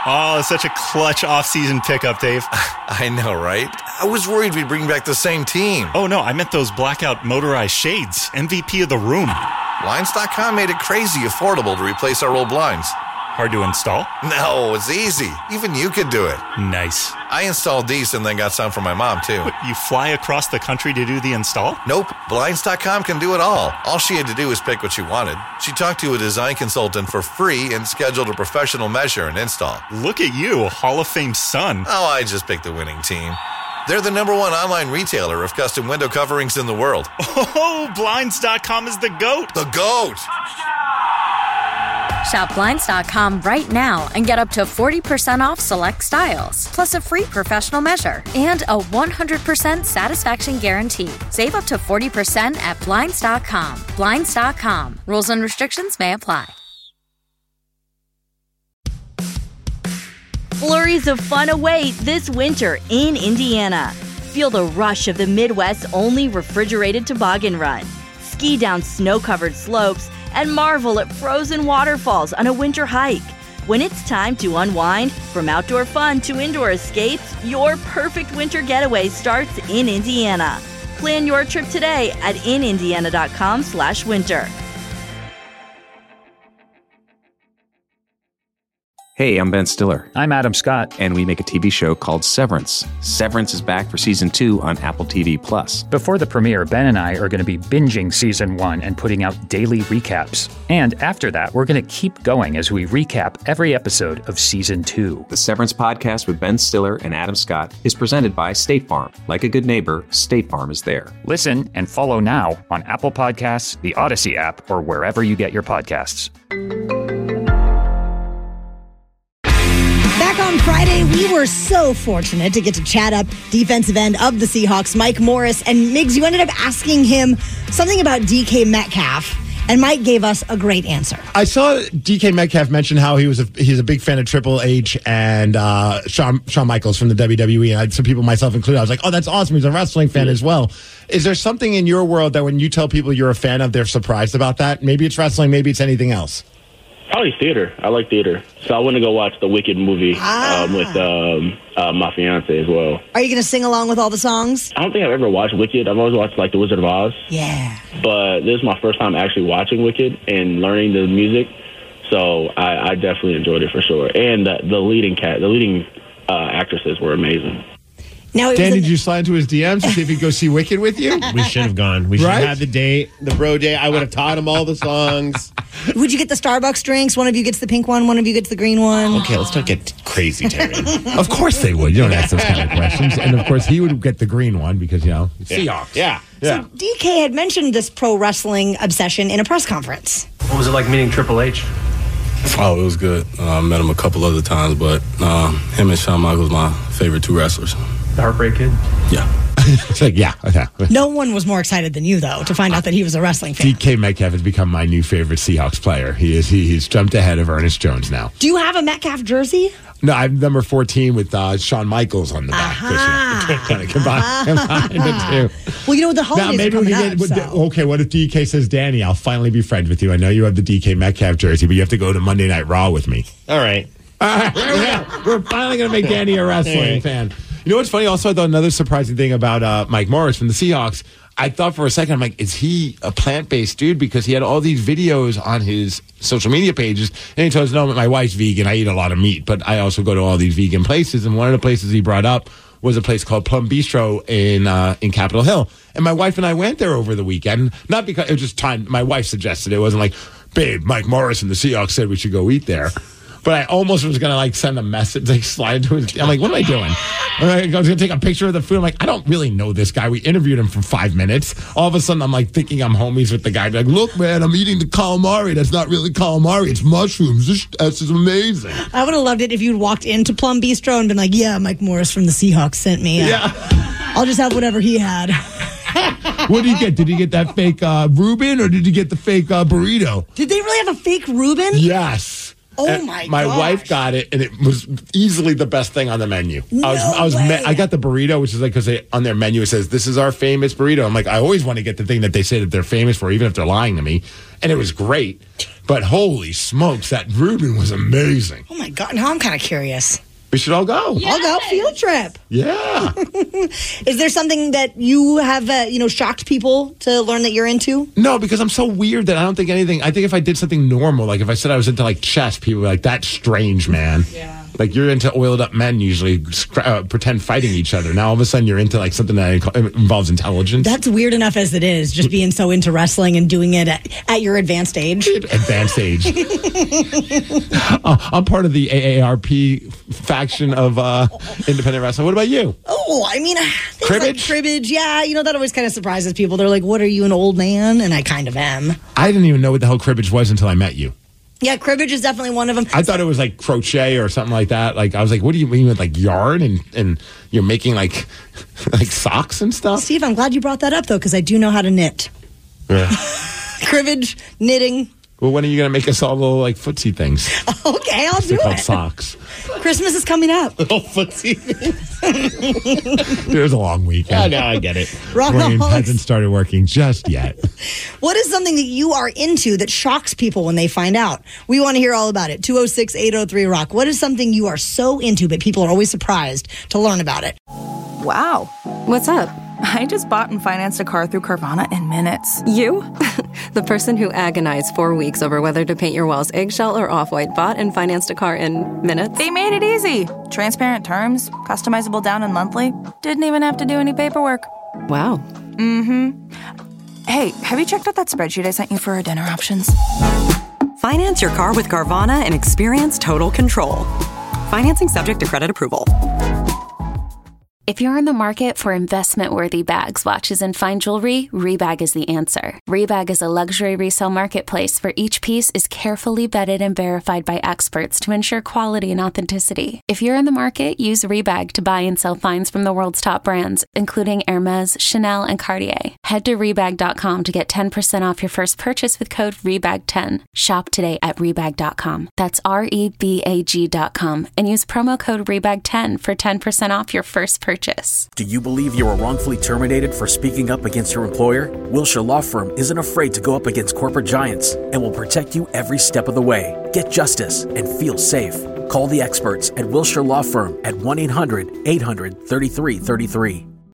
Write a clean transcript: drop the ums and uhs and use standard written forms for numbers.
Oh, such a clutch off-season pickup, Dave. I know, right? I was worried we'd bring back the same team. Oh, no, I meant those blackout motorized shades. MVP of the room. Blinds.com made it crazy affordable to replace our old blinds. Hard to install? No, it's easy. Even you could do it. Nice. I installed these and then got some for my mom, too. What, you fly across the country to do the install? Nope. Blinds.com can do it all. All she had to do was pick what she wanted. She talked to a design consultant for free and scheduled a professional measure and install. Look at you, Hall of Fame son. Oh, I just picked the winning team. They're the #1 online retailer of custom window coverings in the world. Oh, Blinds.com is the GOAT. The GOAT! Shop Blinds.com right now and get up to 40% off select styles, plus a free professional measure and a 100% satisfaction guarantee. Save up to 40% at Blinds.com. Blinds.com. Rules and restrictions may apply. Flurries of fun await this winter in Indiana. Feel the rush of the Midwest's only refrigerated toboggan run. Ski down snow-covered slopes and marvel at frozen waterfalls on a winter hike. When it's time to unwind, from outdoor fun to indoor escapes, your perfect winter getaway starts in Indiana. Plan your trip today at inindiana.com/winter. Hey, I'm Ben Stiller. I'm Adam Scott. And we make a TV show called Severance. Severance is back for Season 2 on Apple TV+. Before the premiere, Ben and I are going to be binging Season 1 and putting out daily recaps. And after that, we're going to keep going as we recap every episode of Season 2. The Severance podcast with Ben Stiller and Adam Scott is presented by State Farm. Like a good neighbor, State Farm is there. Listen and follow now on Apple Podcasts, the Odyssey app, or wherever you get your podcasts. Back on Friday, we were so fortunate to get to chat up defensive end of the Seahawks, Mike Morris. And Miggs, you ended up asking him something about DK Metcalf, and Mike gave us a great answer. I saw DK Metcalf mention how he's a big fan of Triple H and Shawn Michaels from the WWE. And some people, myself included, I was like, oh, that's awesome. He's a wrestling fan as well. Is there something in your world that when you tell people you're a fan of, they're surprised about that? Maybe it's wrestling, maybe it's anything else. Probably theater. I like theater. So I went to go watch the Wicked movie with my fiance as well. Are you going to sing along with all the songs? I don't think I've ever watched Wicked. I've always watched like The Wizard of Oz. Yeah. But this is my first time actually watching Wicked and learning the music. So I definitely enjoyed it for sure. And the leading actresses were amazing. Now, Dan, did you slide into his DMs to see if he'd go see Wicked with you? We should have gone. We should have had the date, the bro day. I would have taught him all the songs. Would you get the Starbucks drinks? One of you gets the pink one, one of you gets the green one. Okay, let's not get crazy, Terry. Of course they would. You don't ask those kind of questions. And of course, he would get the green one because, Seahawks. Yeah. So DK had mentioned this pro wrestling obsession in a press conference. What was it like meeting Triple H? Oh, it was good. I met him a couple other times, but him and Shawn Michaels my favorite two wrestlers. The Heartbreak Kid? Yeah. It's like, yeah. Okay. No one was more excited than you, though, to find out that he was a wrestling fan. DK Metcalf has become my new favorite Seahawks player. He's jumped ahead of Ernest Jones now. Do you have a Metcalf jersey? No, I'm number 14 with Shawn Michaels on the back. Kind of combine the two. Well, you know, the holidays maybe are coming Okay, what if DK says, Danny, I'll finally be friends with you. I know you have the DK Metcalf jersey, but you have to go to Monday Night Raw with me. All right. We're finally going to make Danny a wrestling fan. You know what's funny? Also, I thought another surprising thing about Mike Morris from the Seahawks. I thought for a second, I'm like, is he a plant-based dude? Because he had all these videos on his social media pages. And he told us, no, my wife's vegan. I eat a lot of meat, but I also go to all these vegan places. And one of the places he brought up was a place called Plum Bistro in Capitol Hill. And my wife and I went there over the weekend. Not because it was just time. My wife suggested it. It wasn't like, babe, Mike Morris and the Seahawks said we should go eat there. But I almost was going to send a message, slide into his. I'm like, what am I doing? I was going to take a picture of the food. I'm like, I don't really know this guy. We interviewed him for 5 minutes. All of a sudden, I'm thinking I'm homies with the guy. Like, look, man, I'm eating the calamari. That's not really calamari. It's mushrooms. This is amazing. I would have loved it if you'd walked into Plum Bistro and been like, yeah, Mike Morris from the Seahawks sent me. Yeah. I'll just have whatever he had. What did you get? Did you get that fake Reuben or did you get the fake burrito? Did they really have a fake Reuben? Yes. Oh my My gosh. wife got it, and it was easily the best thing on the menu. No way. I got the burrito, which is like because on their menu it says this is our famous burrito. I'm like, I always want to get the thing that they say that they're famous for, even if they're lying to me. And it was great, but holy smokes, that Reuben was amazing. Oh my God! Now I'm kind of curious. We should all go. I'll go field trip. Yeah. Is there something that you have, shocked people to learn that you're into? No, because I'm so weird that I don't think anything. I think if I did something normal, like if I said I was into like chess, people were like, that's strange, man. Yeah. Like you're into oiled up men usually pretend fighting each other. Now all of a sudden you're into like something that involves intelligence. That's weird enough as it is, just being so into wrestling and doing it at your advanced age. Advanced age. I'm part of the AARP faction of independent wrestling. What about you? Oh, I mean, cribbage? Like cribbage, yeah. That always kind of surprises people. They're like, what are you, an old man? And I kind of am. I didn't even know what the hell cribbage was until I met you. Yeah, cribbage is definitely one of them. I thought it was like crochet or something like that. Like I was like, what do you mean with like yarn and you're making like socks and stuff? Steve, I'm glad you brought that up though, because I do know how to knit. Yeah. Cribbage, knitting. Well, when are you going to make us all little like footsie things? Okay, I'll do They're called it. Socks. Christmas is coming up. Little footsie things. It was a long weekend. Oh, now I get it. Brain hasn't started working just yet. What is something that you are into that shocks people when they find out? We want to hear all about it. 206-803-ROCK. What is something you are so into, but people are always surprised to learn about it? Wow. What's up? I just bought and financed a car through Carvana in minutes. You? The person who agonized 4 weeks over whether to paint your walls eggshell or off-white bought and financed a car in minutes? They made it easy. Transparent terms, customizable down and monthly. Didn't even have to do any paperwork. Wow. Mm-hmm. Hey, have you checked out that spreadsheet I sent you for our dinner options? Finance your car with Carvana and experience total control. Financing subject to credit approval. If you're in the market for investment-worthy bags, watches, and fine jewelry, Rebag is the answer. Rebag is a luxury resale marketplace where each piece is carefully vetted and verified by experts to ensure quality and authenticity. If you're in the market, use Rebag to buy and sell finds from the world's top brands, including Hermes, Chanel, and Cartier. Head to Rebag.com to get 10% off your first purchase with code REBAG10. Shop today at Rebag.com. That's REBAG.com and use promo code REBAG10 for 10% off your first purchase. Do you believe you were wrongfully terminated for speaking up against your employer? Wilshire Law Firm isn't afraid to go up against corporate giants and will protect you every step of the way. Get justice and feel safe. Call the experts at Wilshire Law Firm at 1-800-800-3333.